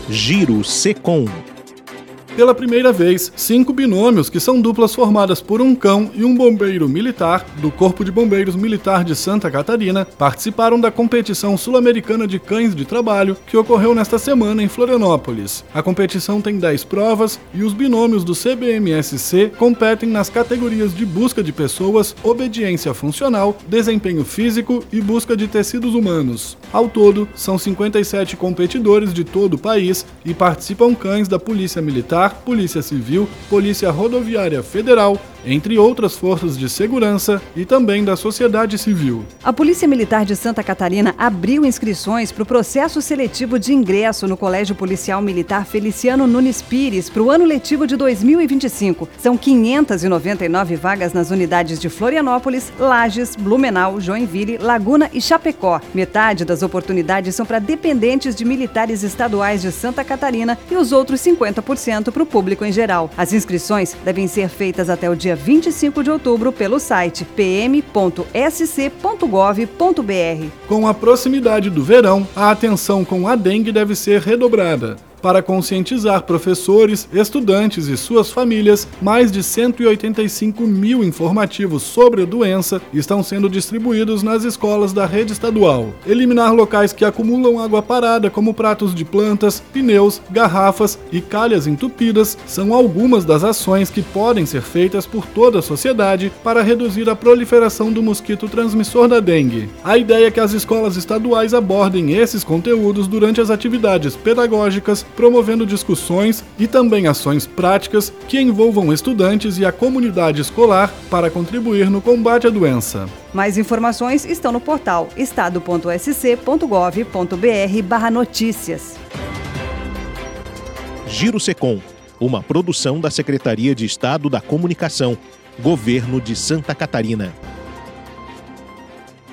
Giro Secom. Pela primeira vez, 5 binômios, que são duplas formadas por um cão e um bombeiro militar, do Corpo de Bombeiros Militar de Santa Catarina, participaram da competição sul-americana de cães de trabalho, que ocorreu nesta semana em Florianópolis. A competição tem 10 provas e os binômios do CBMSC competem nas categorias de busca de pessoas, obediência funcional, desempenho físico e busca de tecidos humanos. Ao todo, são 57 competidores de todo o país e participam cães da Polícia Militar, Polícia Civil, Polícia Rodoviária Federal, entre outras forças de segurança e também da sociedade civil. A Polícia Militar de Santa Catarina abriu inscrições para o processo seletivo de ingresso no Colégio Policial Militar Feliciano Nunes Pires para o ano letivo de 2025. São 599 vagas nas unidades de Florianópolis, Lages, Blumenau, Joinville, Laguna e Chapecó. Metade das oportunidades são para dependentes de militares estaduais de Santa Catarina e os outros 50% para o público em geral. As inscrições devem ser feitas até o dia 25 de outubro pelo site pm.sc.gov.br. Com a proximidade do verão, a atenção com a dengue deve ser redobrada. Para conscientizar professores, estudantes e suas famílias, mais de 185 mil informativos sobre a doença estão sendo distribuídos nas escolas da rede estadual. Eliminar locais que acumulam água parada, como pratos de plantas, pneus, garrafas e calhas entupidas, são algumas das ações que podem ser feitas por toda a sociedade para reduzir a proliferação do mosquito transmissor da dengue. A ideia é que as escolas estaduais abordem esses conteúdos durante as atividades pedagógicas, promovendo discussões e também ações práticas que envolvam estudantes e a comunidade escolar para contribuir no combate à doença. Mais informações estão no portal estado.sc.gov.br/notícias. Giro Secom, uma produção da Secretaria de Estado da Comunicação, Governo de Santa Catarina.